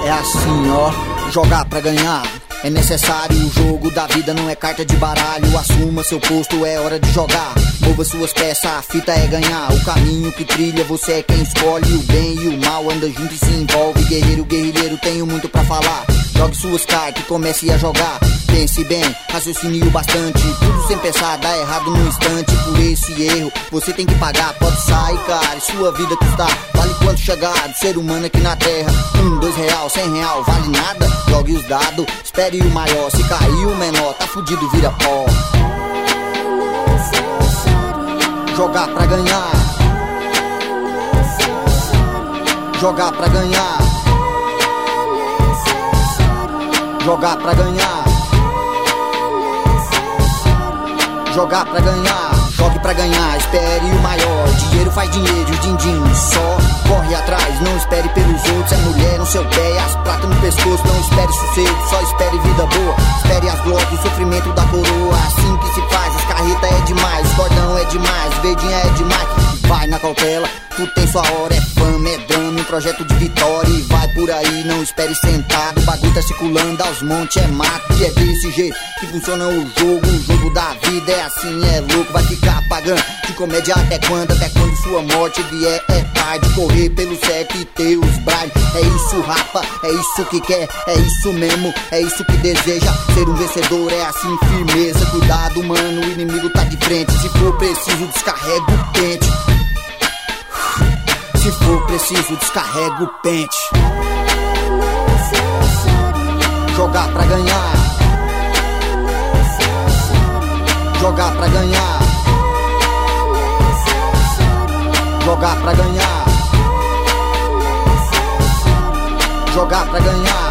É assim, ó, jogar pra ganhar. É necessário, o jogo da vida não é carta de baralho. Assuma seu posto, é hora de jogar. Mova suas peças, a fita é ganhar. O caminho que trilha, você é quem escolhe. O bem e o mal anda junto e se envolve. Guerreiro, guerrilheiro, tenho muito pra falar. Jogue suas cartas e comece a jogar. Pense bem, raciocine o bastante. Tudo sem pensar, dá errado num instante. Por esse erro, você tem que pagar. Pode sair, cara, e sua vida custar. Vale quanto chegar de ser humano aqui na terra. R$1, R$2, R$100, vale nada. Jogue os dados, espere o maior. Se cair o menor, tá fudido, vira pó. Jogar pra ganhar. Jogar pra ganhar. Jogar pra ganhar. Jogar pra ganhar. Jogue pra ganhar, espere o maior. Dinheiro faz dinheiro, din-din. Só corre atrás, não espere pelos outros. É mulher no seu pé, as pratas no pescoço. Não espere sossego, só espere vida boa. Espere as glórias, o sofrimento da coroa. Assim que se faz, as carretas é demais. Cordão é demais, verdinha é demais. Vai na cautela, tudo tem sua hora. É fama, é drama, um projeto de vitória. E vai por aí, não espere sentado. O bagulho tá circulando aos montes, é mato. E é desse jeito que funciona o jogo da vida é assim, é louco. Vai ficar pagando de comédia até quando? Até quando sua morte vier, é tarde. Correr pelo certo e ter os braille. É isso, rapa, é isso que quer. É isso mesmo, é isso que deseja. Ser um vencedor é assim, firmeza. Cuidado, mano, o inimigo tá de frente. Se for preciso, descarrega o pente. Se for preciso, descarrega o pente. Jogar pra ganhar. Jogar pra ganhar. Jogar pra ganhar. Jogar pra ganhar.